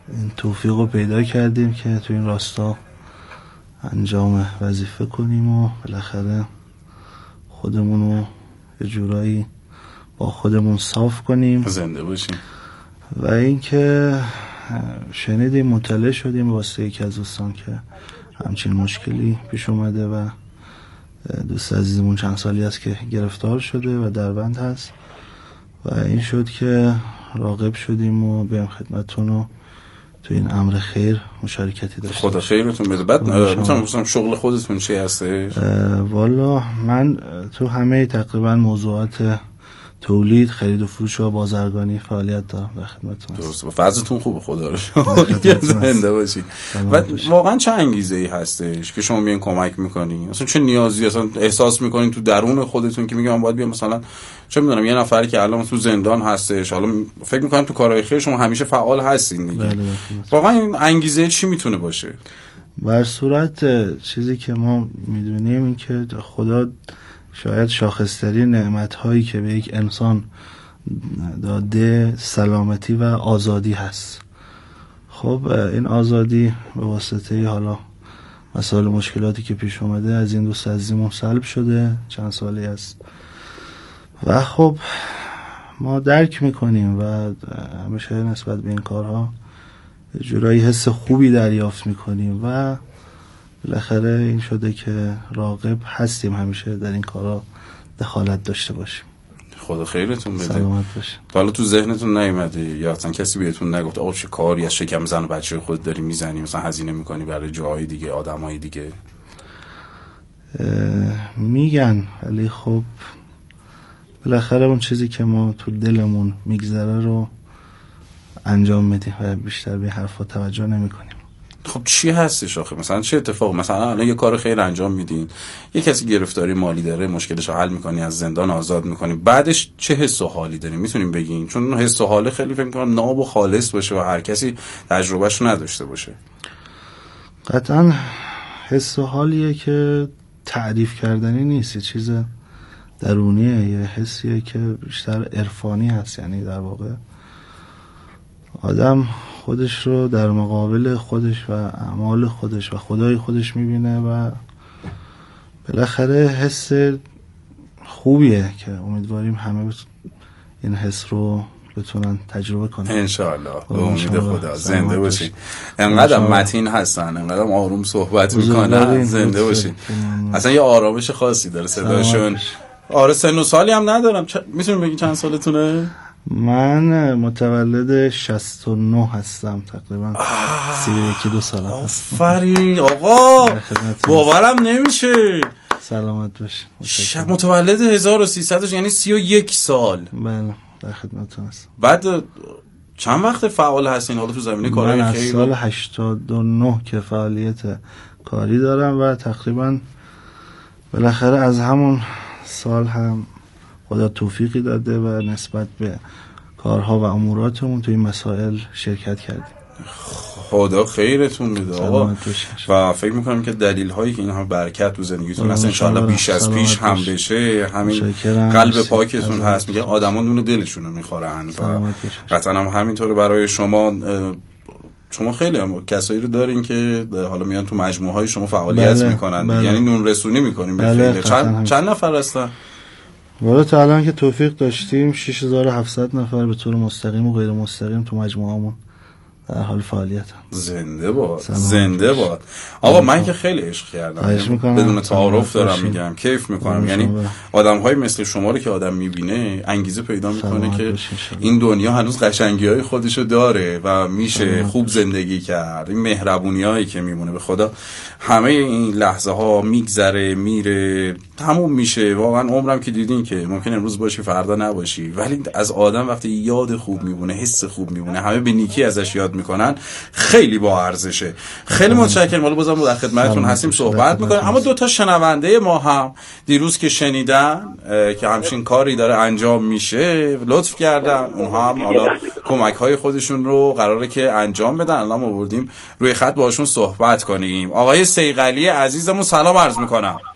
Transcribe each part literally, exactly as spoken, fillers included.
این توفیق رو پیدا کردیم که تو این راستا انجام وظیفه کنیم و بالاخره خودمون رو یه جورایی با خودمون صاف کنیم، زنده باشیم. و اینکه شنیدیم مطلع شدیم واسه یکی از دوستان که همچین مشکلی پیش اومده و دوست عزیزمون چند سالی است که گرفتار شده و در بند هست و این شد که راغب شدیم و بیام خدمتتون و تو این امر خیر مشارکتی داشته. خدا خیرتون بده. بعد میتونم بپرسم شغل خودتون چی هستش؟ والا من تو همه تقریبا موضوعات تولید، خرید و فروش و بازرگانی فعالیت دارم در خدمتتون. درسته. وضعیتون خوبه خدا رو شکر. زنده باشید. و واقعا چه انگیزه‌ای هستش که شما میان کمک میکنین؟ اصلا چه نیازی اصلا احساس میکنین تو درون خودتون که میگم باید بیام مثلا چه میدونم یه نفری که الان تو زندان هستش، حالا فکر میکنم تو کارهای خیر شما همیشه فعال هستین دیگه. بله واقعا این انگیزه چی میتونه باشه؟ بر صورت چیزی که ما میدونیم این که خدا شاید شاخص‌ترین نعمت‌هایی که به یک انسان داده سلامتی و آزادی هست. خب این آزادی به واسطه حالا مسائل مشکلاتی که پیش اومده از این دوست عزیزمون سلب شده چند سالی است و خب ما درک میکنیم و همیشه نسبت به این کارها جورایی حس خوبی دریافت میکنیم و بالاخره این شده که راغب هستیم همیشه در این کارا دخالت داشته باشیم. خدا خیرتون بده. سلامت باشید. حالا تو ذهنتون نیومده یا اصلا کسی بهتون نگفت آقا چه کاری از شکم زن و بچه خود داری میزنی مثلا هزینه میکنی برای جاهای دیگه آدمای دیگه؟ میگن ولی خب بالاخره اون چیزی که ما تو دلمون میگذره رو انجام میدیم و بیشتر به حرفا توجه نمیکنیم. خب چی هستش آخه؟ مثلا چه اتفاق؟ مثلا الان یه کار خیر انجام میدین، یه کسی گرفتاری مالی داره، مشکلش رو حل میکنی، از زندان آزاد میکنی، بعدش چه حس و حالی دارین میتونین بگین؟ چون حس و حال خیلی فکر میکنم ناب و خالص باشه و هر کسی تجربهش رو نداشته باشه. قطعا حس و حالیه که تعریف کردنی نیست، یه چیز درونیه، یه حسیه که بیشتر عرفانی هست. یعنی در واقع آدم خودش رو در مقابل خودش و اعمال خودش و خدای خودش میبینه و بالاخره حس خوبیه که امیدواریم همه این حس رو بتونن تجربه کنن انشاءالله. به امید خدا. زنده باشید. انقدر متین هستن، انقدر آروم صحبت میکنن. زنده باشید. اصلا یه آرامش خاصی داره صداشون. آره سن و سالی هم ندارم. چ... میتونیم بگین چند سالتونه؟ من متولد شصت و نه هستم، تقریبا سی و یک دو سال هستم. آفرین آقا، باورم نمیشه. سلامت باشی. متولد هزار و سیصد یعنی سی و یک سال. بله در خدمتتون هستم. بعد چند وقت فعال هستین حالا تو زمینه کارهای خیر؟ من از سال هشتاد و نه که فعالیت کاری دارم و تقریبا بالاخره از همون سال هم خدا توفیقی داده و نسبت به کارها و اموراتمون توی این مسائل شرکت کردیم. خدا خیرتون بده آقا. و فکر میکنم که دلیل هایی که اینها برکت تو زندگیتون هست انشاءالله بیش از پیش هم بشه. همین قلب پاکتون هست. میگه آدما نون دلشون رو میخورن و قطعا هم همینطوره برای شما. شما خیلی هم کسایی رو دارین که حالا میان تو مجموعه های شما فعالیت بله، میکنن بله. یعنی نون رسونی میکنین به بله، خیلی چند, چند نفر هستن؟ والا تا الان که توفیق داشتیم شش هزار و هفتصد نفر به طور مستقیم و غیر مستقیم تو مجموعهمون در حال فعالیت هم. زنده باد. زنده باد. آقا من که خیلی عشق کردم بدون تعارف دارم میگم، کیف میکنم. یعنی آدم‌های مثل شما رو که آدم میبینه انگیزه پیدا میکنه که این دنیا هنوز قشنگی‌های خودشو داره و میشه خوب زندگی کرد. این مهربونیایی که میمونه به خدا همه این لحظه ها میگذره میره تموم میشه. واقعا عمرم که دیدین که ممکن امروز باشی فردا نباشی، ولی از آدم وقتی یاد خوب میمونه، حس خوب میمونه، همه به نیکی ازش یاد میکنن، خیلی با ارزشه. خیلی متشکرم. حالا بازم در خدمتتون هستیم صحبت میکنیم. اما دو تا شنونده ما هم دیروز که شنیدن که همچین کاری داره انجام میشه لطف کردن، اونها هم حالا کمک های خودشون رو قراره که انجام بدن. الان ما بردیم روی خط باهاشون صحبت کنیم. آقای صیقلی عزیزمون سلام عرض میکنم.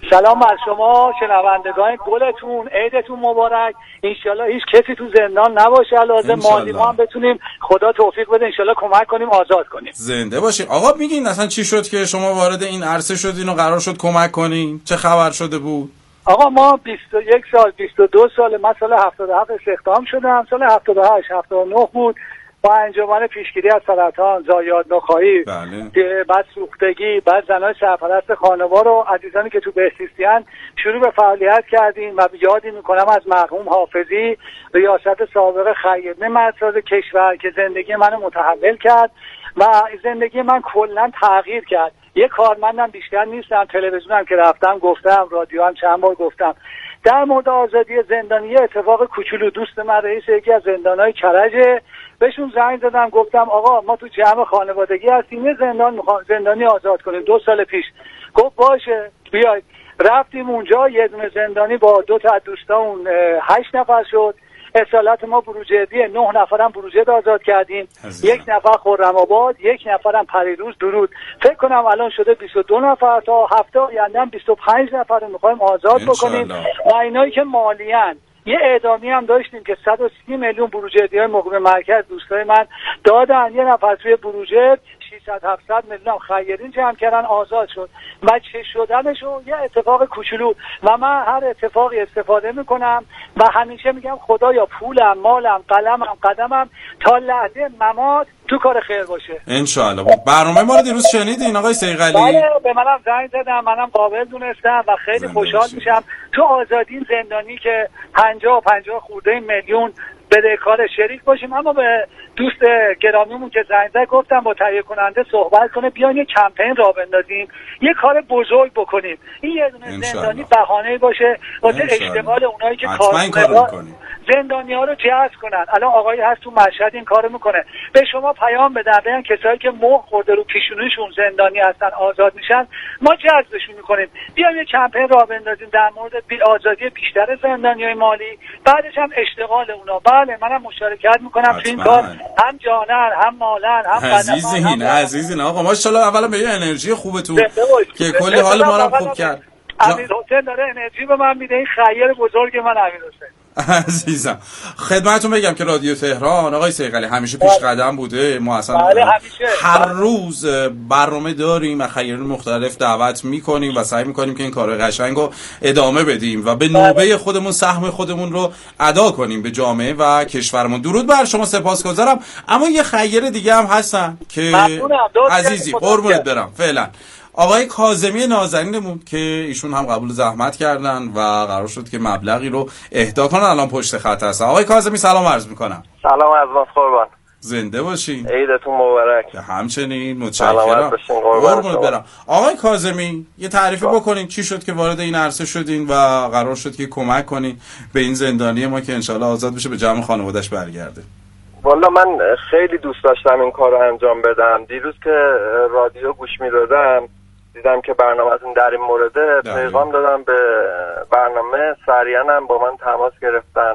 سلام بر شما شنوندگان گلتون، عیدتون مبارک. انشالله هیچ کسی تو زندان نباشه، لازم مالی ما هم بتونیم خدا توفیق بده انشالله کمک کنیم آزاد کنیم. زنده باشین. آقا میگین اصلا چی شد که شما وارد این عرصه شدین و قرار شد کمک کنین؟ چه خبر شده بود؟ آقا ما بیست و یک سال بیست و دو سال من سال هفتاد و هفت استخدام شدم، سال هفتاد و هشت هفتاد و نه بود با انجمن پیشگیری از سرطان، ضایعات نخاعی، بله. بعد سوختگی، بعد زنای سرپرست خانوار و عزیزانی که تو بهزیستی‌اند شروع به فعالیت کردیم و یادی میکنم از مرحوم حافظی ریاست سابق خیرنه مرکز کشور که زندگی منو متحول کرد و زندگی من کلا تغییر کرد. یه کارمندم بیشتر نیستم، تلویزیونم که رفتم گفتم، رادیو هم چند بار گفتم. در مورد آزادی زندانی اتفاق کوچولو، دوست من رئیس یکی از زندان‌های کرج، بهشون زنگ زدم گفتم آقا ما تو جمع خانوادگی هستیم، یه زندان میخوام زندانی آزاد کنیم دو سال پیش. گفت باشه بیاید. رفتیم اونجا، یه دونه زندانی با دو تا دوستان هشت نفر شد. اصالت ما بروجردی نه نفرم بروجرد آزاد کردیم، یک نفر خرم‌آباد، یک نفرم پریروز درود. فکر کنم الان شده بیست و دو نفر، تا هفته آینده بیست و پنج نفر رو می‌خوایم آزاد بکنیم. و اینایی که مالیان یه اعدامی هم داشتیم که صد و سی میلیون بروجردی‌های مقیم مرکز دوستای من دادن، یه نفر توی بروجرد ششصد هفتصد میلیون خیرین جمع کردن آزاد شد. بچه شدنشو یه اتفاق کوچولو و من هر اتفاقی استفاده میکنم و همیشه میگم خدایا پولم، مالم، قلمم، قدمم تا لحظه ممات تو کار خیر باشه ان شاء الله. برنامه ما رو دیروز شنیدین آقای صیقلی؟ بله، به منم زنگ زدم، منم قابل دونستم و خیلی خوشحال میشم تو آزادی زندانی که پنجاه پنجاه خورده میلیون بدهکار شریک باشیم. اما به دوست گرامیمون که زنگ زد گفتم با تهیه کننده صحبت کنه بیان یه کمپین راه بندازیم، یه کار بزرگ بکنیم. این یه دونه زندانی بهانه‌ای باشه واسه اشتغال اونایی که کار میکنن، زندانی‌ها رو جذب کنن. الان آقایی هست تو مشهد این کارو میکنه، به شما پیام بدن بگن کسایی که مهر خورده رو پیشونیشون زندانی هستن آزاد میشن، ما جذبشون میکنیم. بیایم یه کمپین راه بندازیم در مورد بی آزادی بیشتر زندانیای مالی، بعدش هم اشتغال اونا. بله منم مشارکت میکنم تو این کار، هم جانن هم مالن هم عزیزین عزیزین. آقا ماشاءالله اولا به یه انرژی خوبتون که کلی حال ما رو خوب کرد. امیر حسین داره انرژی به من میده، این خیر بزرگ من امیر حسین. عزیزم خدمتتون بگم که رادیو تهران آقای صیقلی همیشه پیش قدم بوده. ما اصلا بله همیشه هر روز برنامه داریم و خیرین مختلف دعوت میکنیم و سعی میکنیم که این کار قشنگ رو ادامه بدیم و به نوبه خودمون سهم خودمون رو ادا کنیم به جامعه و کشورمون. درود بر شما، سپاسگزارم. اما یه خیر دیگه هم هستن که عزیزی قربونت برم فعلا آقای کاظمی نازنینمون که ایشون هم قبول زحمت کردن و قرار شد که مبلغی رو اهدا کنن، الان پشت خط هستن. آقای کاظمی سلام عرض میکنم. سلام از ما قربان. زنده باشین. عیدتون مبارک. همچنین متشکرم. قربونت برم. آقای کاظمی یه تعریفی بکنین چی شد که وارد این عرصه شدین و قرار شد که کمک کنین به این زندانی ما که انشالله آزاد بشه به جمع خانواده‌اش برگرده. والا من خیلی دوست داشتم این کار رو انجام بدم. دیروز که رادیو گوش می‌دادم دیدم که برنامه‌تون در این مورد، پیغام دادم به برنامه، سریعا هم با من تماس گرفتن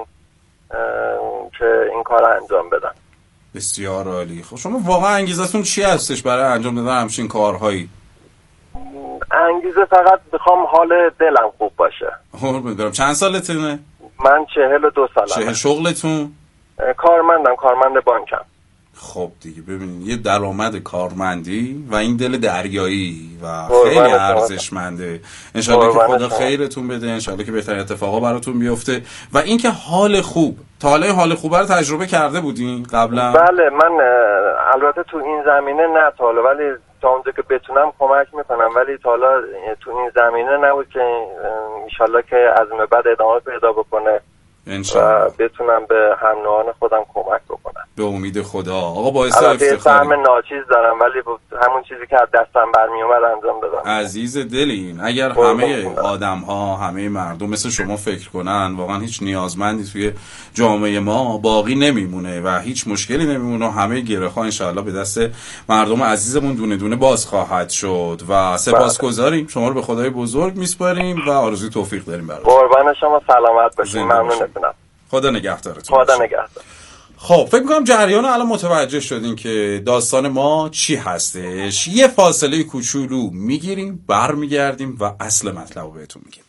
که این کار رو انجام بدن. بسیار عالی. خب شما واقعا انگیزتون چی هستش برای انجام دادن همچین کارهایی؟ انگیزه فقط بخوام حال دلم خوب باشه. قربونت برم. چند سالتونه؟ من چهل و دو سالمه. چه شغلتون؟ کارمندم، کارمند بانکم. خب دیگه ببینید یه درآمد کارمندی و این دل دریایی و خیلی ارزشمنده. انشالله که خدا خیرتون بده، انشالله که بهترین اتفاقا براتون بیفته و اینکه حال خوب. تا حالا حال خوبه رو تجربه کرده بودین قبلا؟ بله من البته تو این زمینه نه تا حالا، ولی تا اونجا که بتونم کمک میکنم، ولی تا حالا تو این زمینه نبود که انشالله که از این بعد ادامه پیدا بکنه و بتونم به هم نوعان خودم کمک بکنم. به امید خدا. آقا باعث افتخاره. سهم ناچیز دارم ولی همون چیزی که از دستم برمی اومد انجام دادم. عزیز دلین، اگر همه آدم ها، همه مردم مثل شما فکر کنن واقعا هیچ نیازمندی توی جامعه ما باقی نمیمونه و هیچ مشکلی نمیمونه و همه گره ها انشاءالله به دست مردم عزیزمون دونه دونه باز خواهد شد و سپاسگزاریم. شما رو به خدای بزرگ میسپاریم و آرزوی توفیق داریم براتون. قربان شما، سلامت باشین. ممنونتونم. خدا نگهدارتون. خدا نگهدار. خب فکر میکنم جریان الان متوجه شدین که داستان ما چی هستش. یه فاصله کوچولو میگیریم، برمیگردیم و اصل مطلب رو بهتون میگیم.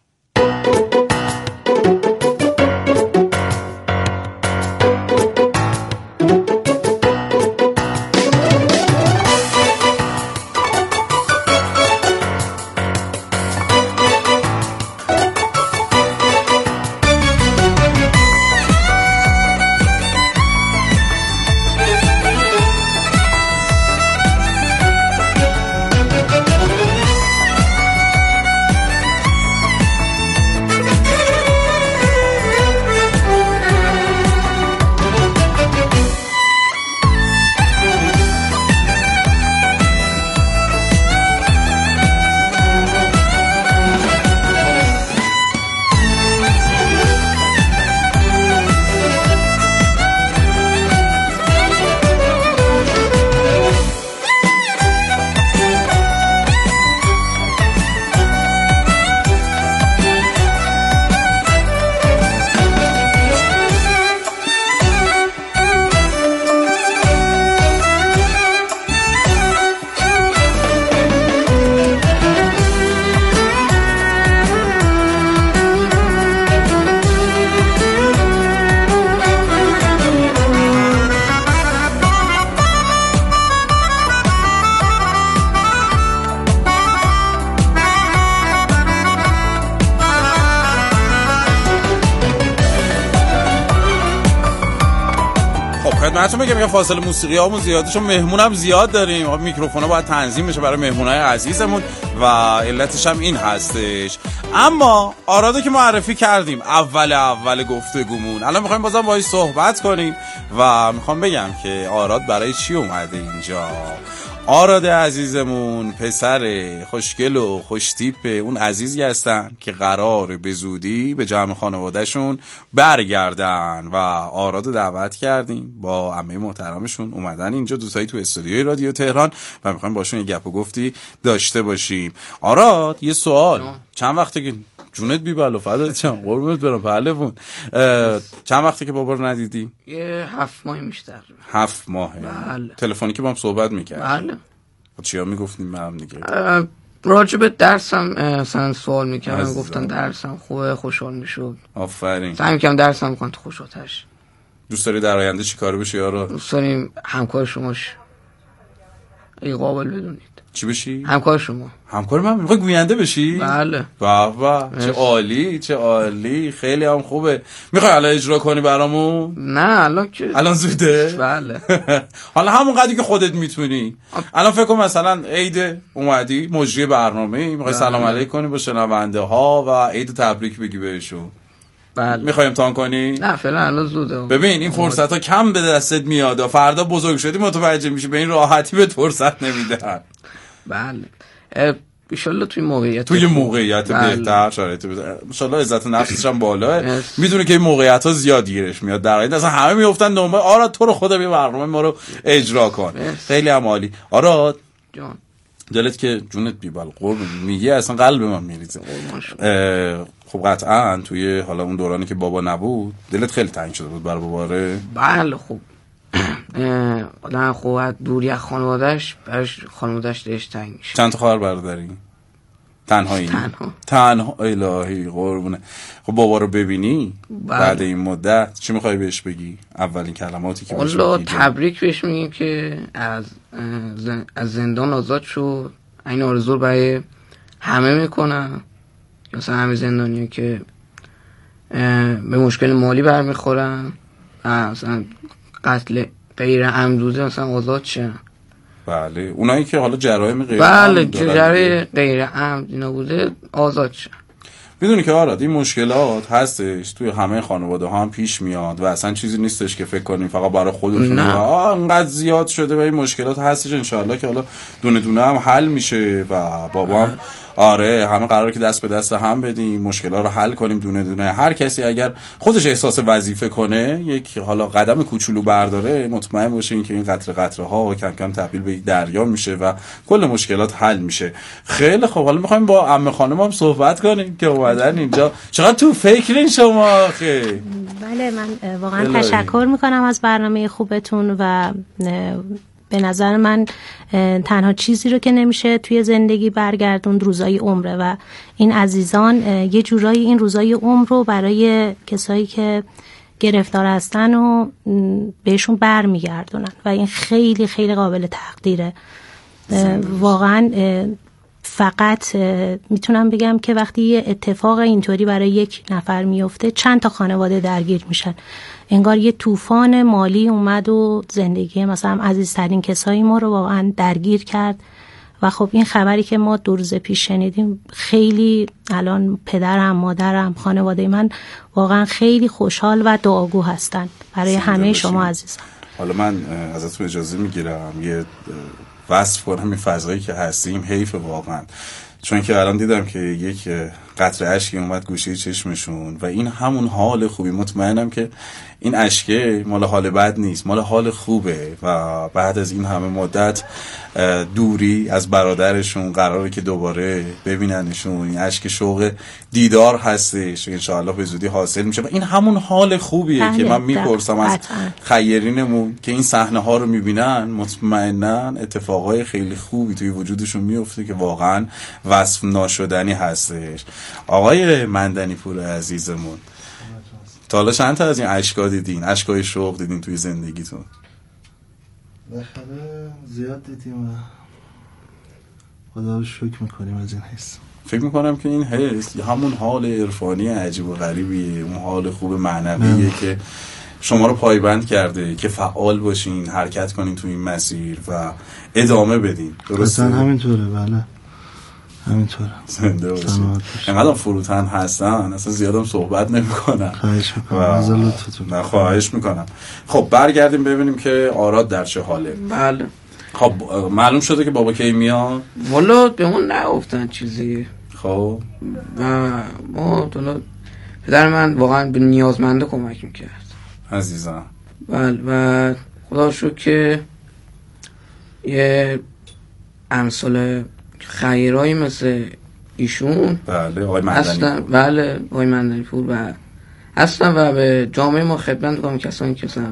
خدمتتون میگم یه فاصله موسیقی هامون زیاده چون مهمون هم زیاد داریم. میکروفون ها باید تنظیم بشه برای مهمونای عزیزمون و علتش هم این هستش. اما آرادو که معرفی کردیم اول اول گفتگومون، الان میخوایم بازم باهاش صحبت کنیم و میخوام بگم که آراد برای چی اومده اینجا. آراد عزیزمون پسر خوشگل و خوشتیپ اون عزیزی هستن که قراره به زودی به جمع خانوادهشون برگردن و آراد دعوت کردیم با عمه محترمشون اومدن اینجا دوستایی تو استودیوی رادیو تهران و میخوایم باشون یه گپ و گفتی داشته باشیم. آراد یه سوال، چند وقته که جونت بی بلو فدات شم قربونت برم پهلوون، چند وقته که بابا رو ندیدی؟ یه هفت ماه میشتر. هفت ماهه؟ بله. تلفنی که با هم صحبت میکرد؟ بله. چیا میگفتیم به هم دیگه؟ راجع به درسم مثلا سوال میکردم، گفتن درسم خوبه، خوشحال میشد. آفرین. سعی میکردم درسم کنم تو خوشحالش. دوست داری در آینده چی کار بشی یارو؟ دوست داریم همکار شماش ای قابل بدونید. چی بشی؟ همکار شما. همکار من؟ میخوای گوینده بشی؟ بله. واه واه چه عالی چه عالی، خیلی هم خوبه. میخوای الان اجرا کنی برامون؟ نه الان که الان زوده؟ بله. حالا همون قدری که خودت میتونی. الان فکر کن مثلا عید اومدی مجری برنامه، میخوای سلام علیک کنی با شنونده ها و عید تبریک بگی بهشون. بله. میخوای امتحان کنی؟ نه فعلا الان زوده. ببین این فرصت ها کم به دستت میاد، فردا بزرگ شدی متوجه میشی به این راحتی بهت فرصت نمیدن. بله. انشالله توی موقعیت توی موقعیت بله. بهتر شرایط بده. انشالله عزت نفسش هم بالاه. میدونه که این موقعیت ها زیاد گیرش میاد. در حقیقت اصلا همه میافتن دنبال آراد تو رو خدا بیا برنامه ما رو اجرا کن. خیلی هم عالی. آراد جان دلت که جونت بیبال قرب میگی اصلا قلب من میریزه. خب قطعا توی حالا اون دورانی که بابا نبود دلت خیلی تنگ شده بود برای باباره؟ بله. خب آدم خوب دوری از خانوادهش برش خانوادهش دلش تنگ میشه. چند تا خواهر برادری؟ تنهایی؟ تنها. تنها الهی قربونه. خب بابا رو ببینی بله. بعد این مدت چی میخوای بهش بگی؟ اولین کلماتی که بهش بگی تبریک بهش میگیم که از از زندان آزاد شد. این آرزو برای همه میکنم، مثلا همه زندانیایی که به مشکل مالی برمیخورن مثلا قتل غیر عمدی مثلا آزاد شن. بله اونایی که حالا جرایم غیر بله جرایم غیر عمد اینا بوده آزاد شن. میدونی که آراد این مشکلات هستش توی همه خانواده ها هم پیش میاد و اصلا چیزی نیستش که فکر کنیم فقط برای خودتون آه انقدر زیاد شده و این مشکلات هستش. انشاءالله که حالا دونه دونه هم حل میشه و بابا هم آره همه قراره که دست به دست هم بدیم، مشکلات رو حل کنیم دونه دونه. هر کسی اگر خودش احساس وظیفه کنه، یک حالا قدم کوچولو برداره، مطمئن باشین که این قطره قطره ها کم کم تبدیل به دریا میشه و کل مشکلات حل میشه. خیلی خب، حالا میخوایم با عمه خانم هم صحبت کنیم که اومدن اینجا. چقدر تو فکرین شما آخه؟ بله من واقعا تشکر میکنم از برنامه خوبتون و به نظر من تنها چیزی رو که نمیشه توی زندگی برگردوند روزای عمره و این عزیزان یه جورایی این روزای عمر رو برای کسایی که گرفتار هستن و بهشون برمیگردونن و این خیلی خیلی قابل تقدیره. واقعا فقط میتونم بگم که وقتی یه اتفاق اینطوری برای یک نفر میفته چند تا خانواده درگیر میشن. انگار یه طوفان مالی اومد و زندگی مثلا عزیزترین کسایی ما رو واقعا درگیر کرد و خب این خبری که ما دو روز پیش شنیدیم خیلی الان پدرم، مادرم، خانواده من واقعا خیلی خوشحال و دعاگو هستن برای همه شما عزیزان. حالا من ازتون اجازه میگیرم یه وصف کنم این فضایی که هستیم. حیف واقعا، چون که الان دیدم که یک قطره اشکی اومد گوشه چشمشون و این همون حال خوبی. مطمئنم که این اشکه مال حال بد نیست، مال حال خوبه و بعد از این همه مدت دوری از برادرشون قراره که دوباره ببیننشون. این اشک شوق دیدار هستش، انشاءالله به زودی حاصل میشه و این همون حال خوبیه که من میپرسم از خیرینمون که این صحنه ها رو میبینن، مطمئنا اتفاقای خیلی خوبی توی وجودشون میفته که واقعا وصف ناشدنی هستش. آقای مندنی پور عزیزمون، تا حالا چند تا از این اشکا دیدین؟ اشکای شوق دیدین توی زندگیتون؟ بالاخره زیاد دیدیم و خدا رو شکر میکنیم از این حس. فکر میکنم که این حس همون حال عرفانی عجیب و غریبیه، اون حال خوب معنویه که شما رو پایبند کرده که فعال باشین، حرکت کنین توی این مسیر و ادامه بدین. درسته؟ اصلا همینطوره. بله همینطوره. زنده باشین. اینقدر فروتن هستن اصلا زیادم صحبت نمی کنن. خواهش میکنم از لطفتون. نه خواهش میکنم. خب برگردیم ببینیم که آراد در چه حاله. بله خب معلوم شده که بابا کی میاد؟ والا به اون نگفتن چیزی. خب ما دولا پدر من واقعا به نیازمنده کمک میکرد عزیزم. بله و خدا شکر که یه امثال خیرایی مثل ایشون بله آقای مندنی پور. بله آقای مندنی پور و هستن و به جامعه ما خدمت میکنم. کسانی که مثلا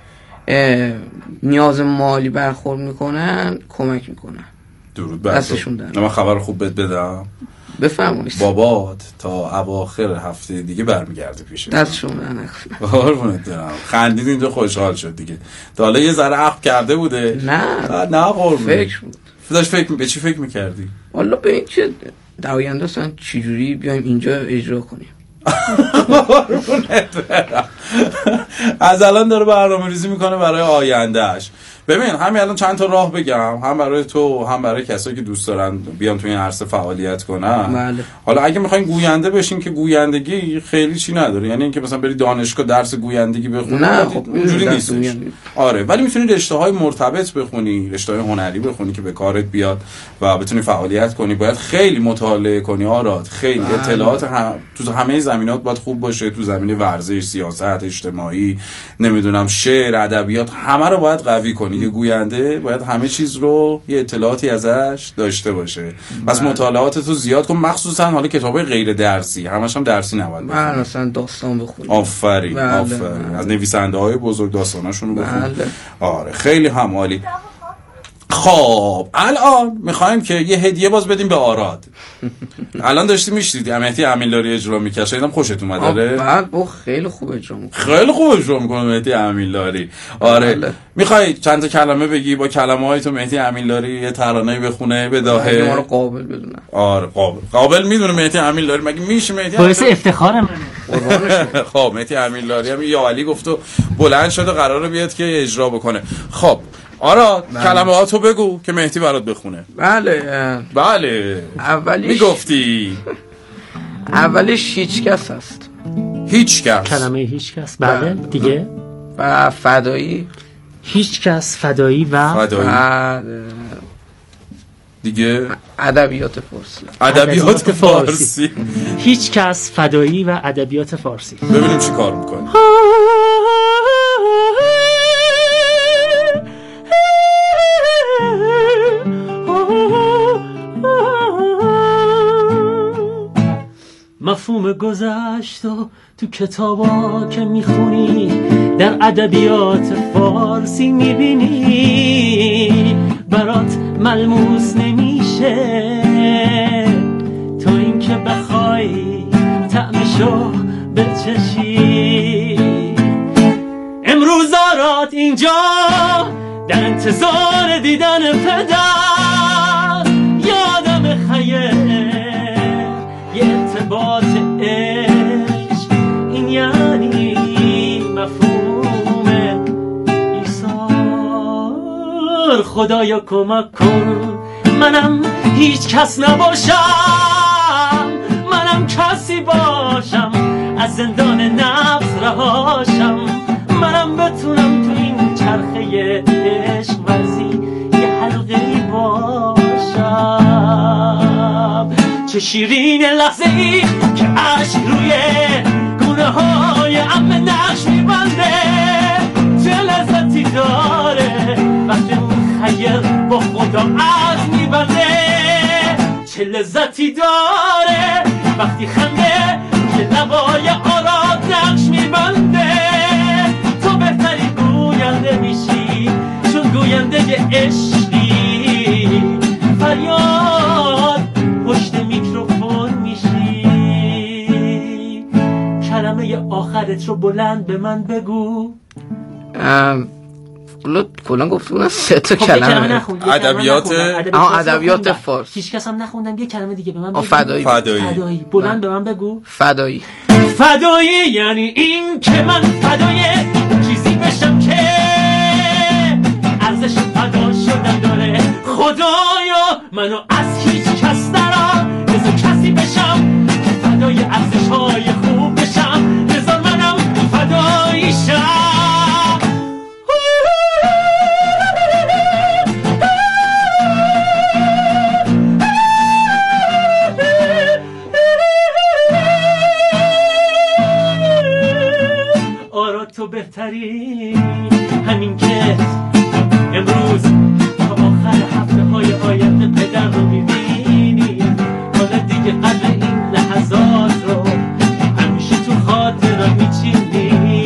نیاز مالی برخورد میکنن کمک میکنن. درود بر دستشون در. من خبر خوب بهت بدم. بفرمایید. بابات تا اواخر هفته دیگه برمیگرده پیش دستشون در. قربونت برم. خندید اینجا خوشحال شد دیگه. تا حالا یه ذره عقل کرده بوده؟ نه نه قربون. فکر بود. داشت فکر به چی فکر میکردی؟ والا به این که در آینده اصلا چجوری بیایم اینجا اجرا کنیم. از الان داره برنامه ریزی میکنه برای آیندهش. ببین همین الان چند تا راه بگم، هم برای تو هم برای کسایی که دوست دارن بیان تو این عرصه فعالیت کنن. بله. حالا اگه میخواین گوینده بشین که گویندگی خیلی چی نداره، یعنی اینکه مثلا بری دانشگاه درس گویندگی بخونی، نه خب اونجوری نیست. آره ولی میتونی رشته‌های مرتبط بخونی، رشته‌های هنری بخونی که به کارت بیاد و بتونی فعالیت کنی. باید خیلی مطالعه کنی آراد، خیلی بله. اطلاعات هم... تو همه زمینات باید خوب باشه، تو زمینه ورزش، سیاست، اجتماعی، نمیدونم شعر، ادبیات، همه رو باید قوی کنی. یه گوینده باید همه چیز رو یه اطلاعاتی ازش داشته باشه. پس مطالعات تو زیاد کن، مخصوصا حالا کتابای غیر درسی، همش هم درسی نباید بخونی. من مثلا داستان بخونم. آفرین آفرین، از نویسنده‌های بزرگ داستاناشون رو بخون. بله. آره خیلی هم عالی. خب الان میخوایم که یه هدیه باز بدیم به آراد. الان داشتی میشنیدی مهدی امیلداری اجرا میکنه، شایدم خوشت اومد. داره بعد با خیلی خوب اجرا میکنه، خیلی خوب اجرا میکنه مهدی امیلداری. آره بله. میخوای چند تا کلمه بگی، با کلمه های تو مهدی امیلداری یه ترانه‌ای بخونه بداهه؟ ما رو قابل بدونن. آره قابل قابل میدونه مهدی امیلداری، مگه میشه مهدی؟ باعث افتخار منه. خب مهدی امیلداری هم یا علی گفت و بلند شده قراره بیاد که اجرا بکنه. خب آراد کلمه هاتو بگو که مهدی برات بخونه. بله بله اولیش میگفتی اولیش هیچ کس هست. هیچ کس، کلمه هیچ کس. بله دیگه و فدایی، هیچ کس، فدایی و فدایی. و دیگه ادبیات فارسی. ادبیات فارسی. هیچ کس فدایی و ادبیات فارسی. ببینیم چی کار میکنه. مفهوم گذشت و تو کتابا که میخونی در ادبیات فارسی میبینی، برات ملموس نمیشه تو این که بخوای طعمشو بچشی. امروز آراد اینجا در انتظار دیدن پدر، یادم خیلی یه ارتباط عشق، این یعنی مفهوم ایثار. خدایا کمک کن منم هیچ کس نباشم، منم کسی باشم از زندان نفس رهاشم، منم بتونم تو این چرخه عشق ورزی یه حلقه‌ای باشم. چه شیرین لحظه ای که عشق روی گونه های عمه نقش میبنده، چه لذتی داره وقتی اون خیر با خدا عهد میبنده، چه لذتی داره وقتی خنده که لبای آراد نقش میبنده. تو بهتری گوینده میشی چون گوینده عشقی، فریاد پشت میکروفون میشی. کلمه آخرت رو بلند به من بگو. کلا گفتم سه تا کلمه. ادبیات آها ادبیات فارسی. هیچ کس هم نخوندم. یه کلمه دیگه به من بگو. فدایی. فدایی. بلند به من بگو. فدایی. فدایی یعنی این که من فدای چیزی بشم که ارزش فدا شدن داره. خدایا منو از هیچ کس نرا، بذار کسی بشم که فدای ارزش های خوب بشم، بذار منم فدایی شم. آرا تو بهتری همین که امروز تا آخر هفته های آینده پدر رو میبینی، حالا دیگه قدر این لحظات رو همیشه تو خاطر میچینی.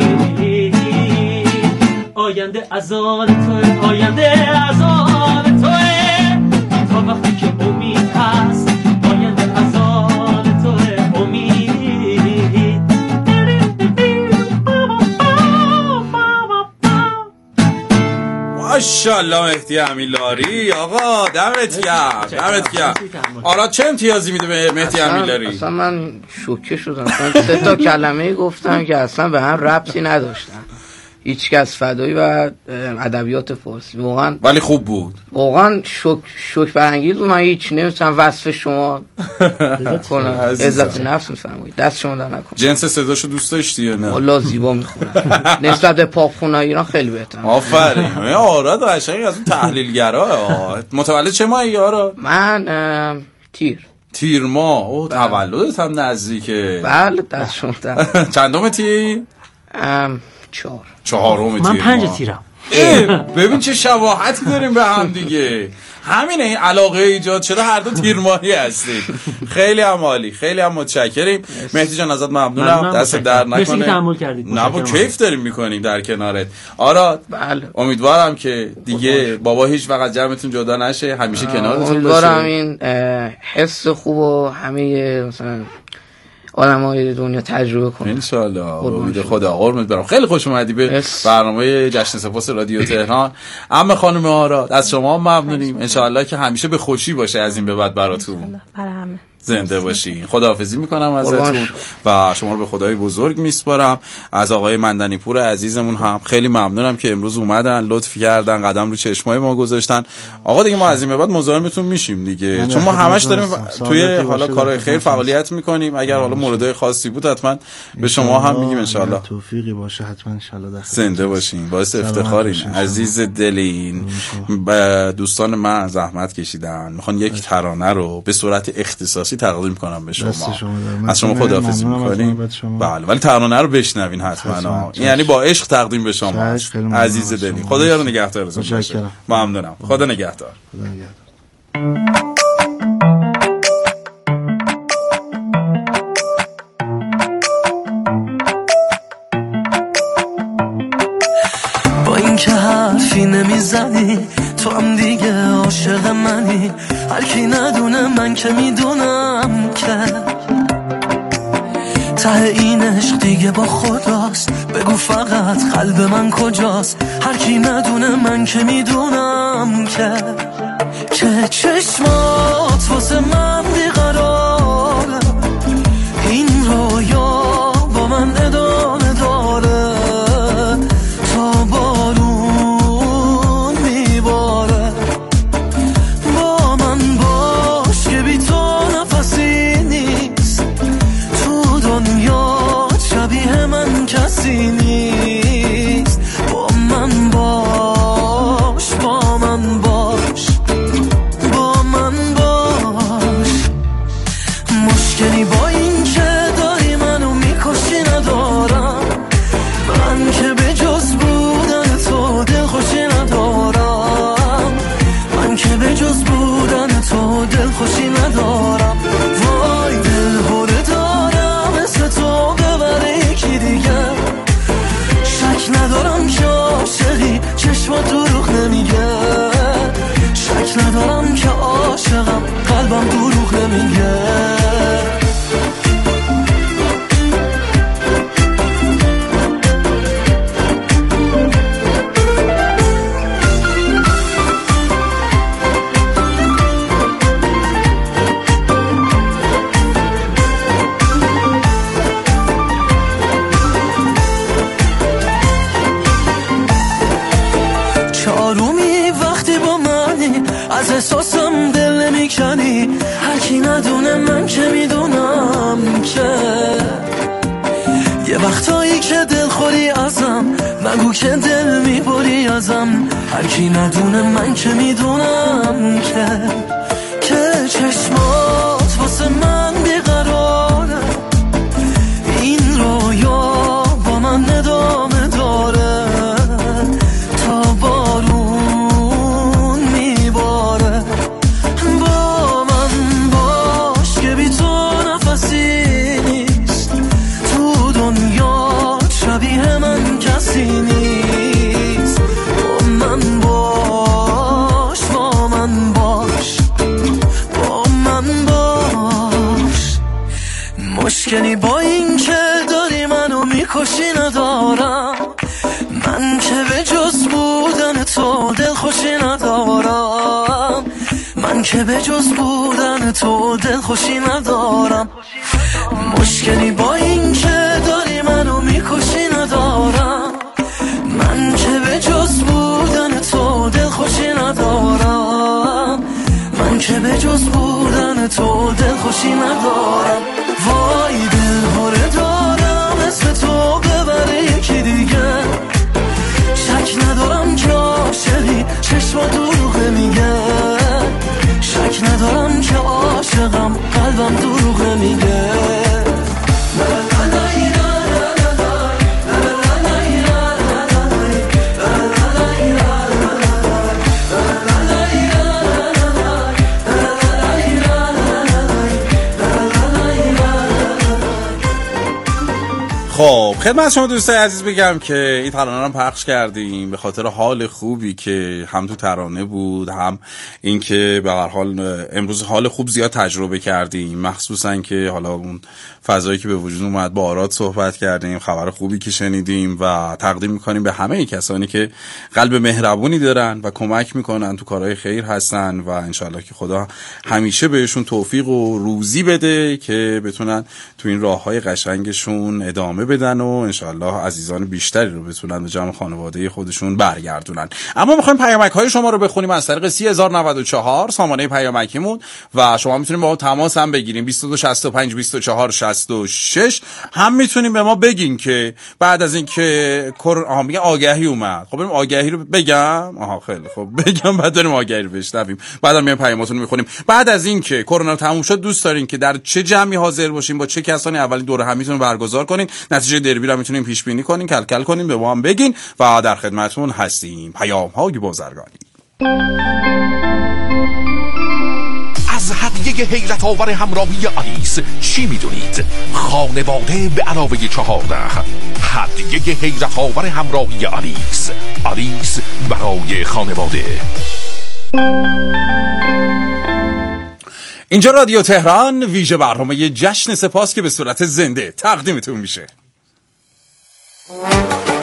آینده از آن توه، آینده از آن توه، تا وقتی که امید هست آینده از آن توه. امید ماشاءالله مهدی امیرلاری. آقا دمت گرم، دمت گرم. آراد چه امتیازی میده به مهدی امیرلاری؟ اصلا من شوکه شدم. سه تا کلمه گفتم که اصلا به هم ربطی نداشتن. هیچ کس فدایی و ادبیات فارسی. واقعا ولی خوب بود. واقعا شوک شوک برانگیز بود. من هیچ نمیتونم وصف شما کنم. عزت نفس میفرمایید. دست شما در نکنه. جنس صداشو دوست داشتی یا نه؟ والله زیبا میخونه. نسبت به پاپخونه‌های ایران خیلی بهتره. آفرین. آراد قشنگ از اون تحلیلگرا. متولد چه ماهی آراد؟ من تیر. تیر ماه. اوه تولدت هم نزدیکه. بله دست شما در. چندم تی؟ ام چهار. چهارم تیر. من پنج تیرم. ببین چه شباهتی داریم به هم دیگه. همینه این علاقه ایجاد شده، هر دو تیر ماهی هستیم. خیلی هم عالی، خیلی هم متشکریم. مهدی جان ازت ممنونم. دست در نکنه. مرسی که تحمل کردید. نه با کیف داریم میکنیم در کنارت. آراد بله. امیدوارم که دیگه بابا هیچ وقت جمعتون جدا نشه، همیشه کنارتون باشه. امیدوارم این حس خوب و همه مثلا آدمای دنیا تجربه کنن ان شاء الله. امید خدا. قربونت برم. خیلی خوش اومدی به برنامه جشن سپاس رادیو تهران. عمه خانم آراد از شما ممنونیم. ان شاء الله که همیشه به خوشی باشه از این به بعد براتون. برای همه. زنده باشین. خداحافظی میکنم ازتون و شما رو به خدای بزرگ میسپارم. از آقای مندنی پور عزیزمون هم خیلی ممنونم که امروز اومدن، لطف کردن، قدم رو چشمای ما گذاشتن. آقا دیگه ما از این به بعد مزاحمتون میشیم دیگه، چون ما همش داریم توی حالا کارهای خیر فعالیت میکنیم. اگر حالا موردهای خاصی بود حتما به شما هم میگیم. ان شاء الله توفیقی باشه حتما ان شاء الله. زنده باشین، باعث افتخارین، عزیز دلین. دوستان من زحمت کشیدن، میخوان یک ترانه رو به صورت اختصاصی تقدیم کنم به شما. از شما خداحافظی میکنیم. بله ولی ترانه رو بشنوین حتما، یعنی با عشق تقدیم به شما عزیز دلین. خدا یارو نگهدارتون باشه. ممنونم. خدا نگهدار. خدا نگهدار. که حرفی نمیزنی تو هم دیگه عاشق منی، هر کی ندونه من که میدونم که ته این عشق دیگه با خداست. بگو فقط قلب من کجاست، هر کی ندونه من که میدونم که که چشمات واسه من بیقراره، این رویا با من ادامه داره تا بارون میباره. با من باش که بی تو نفسی نیست، تو دنیا شبیه من کسی نیست. با من باش، با من باش، با من باش. مشکلی با این که داری منو میکشی ندارم، من که به جز بودن تو دل خوشی ندارم، من که به جز بودن تو دل خوشی ندارم. وای دل هره دارم مثل تو ببره یکی دیگه، شک ندارم که عاشقی چشمات دروغ نمیگه، شک ندارم که عاشقم قلبم دروغ نمیگه. چارومی وقتی با منی، از احساسم دل نمیکنی، هر کی ندونه من که میدونم که یه وقتایی که دل خوری ازم، نگو که دل میبری ازم، هر کی ندونه من که میدونم که که چشمات واسه من بیقراره، این رویا با من ادامه داره تا بارون میباره. با من باش که بی تو نفسی نیست، تو دنیا شبیه من کسی نیست. با من باش، با من باش، با من باش. مشکلی با این که داری منو میکشی ندارم، من که به جز بودن تو دل خوشی ندارم، من که به جز بودن تو دل خوشی ندارم. مشکلی با این که داری منو میکشی ندارم، من که به جز بودن تو دل خوشی ندارم، من که به جز بودن تو دل خوشی ندارم. وای دل هره دارم اسم تو ببره یکی دیگه، شک ندارم که عاشقی چشما دروغ نمیگه، شک ندارم که عاشقم قلبم دروغ نمیگه. خب خدمت شما دوستای عزیز بگم که این ترانه رو پخش کردیم به خاطر حال خوبی که هم تو ترانه بود، هم این که به هر حال امروز حال خوب زیاد تجربه کردیم، مخصوصا که حالا اون فضایی که به وجود اومد با آراد صحبت کردیم، خبر خوبی که شنیدیم و تقدیم میکنیم به همه کسانی که قلب مهربونی دارن و کمک میکنن، تو کارهای خیر هستن و انشالله که خدا همیشه بهشون توفیق و روزی بده که بتونن تو این راههای قشنگشون ادامه بدن و انشالله عزیزان بیشتری رو بتونن به جمع خانواده خودشون برگردونن. اما میخوایم پیامک های شما رو بخونیم از طریق سی هزار و نود و چهار سامانه پیامکیمون و شما میتونید با ما تماس هم بگیریم بیست و دو شصت و پنج بیست و چهار شصت و شش. هم میتونیم به ما بگین که بعد از اینکه کرونا میگه آگهی اومد، خب بریم آگهی رو بگم. آها خیلی خب بگم بعد بریم آگهی رو بشنویم، بعدم میایم پیاماتون رو میخونیم. بعد از اینکه کرونا تموم شد دوست دارین که در چه جمعی حاضر باشیم، با چه کسانی اولین دوره همیتون برگزار کنین، نتیجه دربی رو میتونیم پیش بینی کنین، کل کل کنین، به ما هم بگین و در خدمتتون هستیم. پیام های بازرگانی. از هدیه حیرت آور همراهی آلیس چی میدونید؟ خانواده به علاوه چهارده. هدیه حیرت آور همراهی آلیس. آلیس برای خانواده. اینجا رادیو تهران، ویژه برنامه جشن سپاس که به صورت زنده تقدیمتون میشه.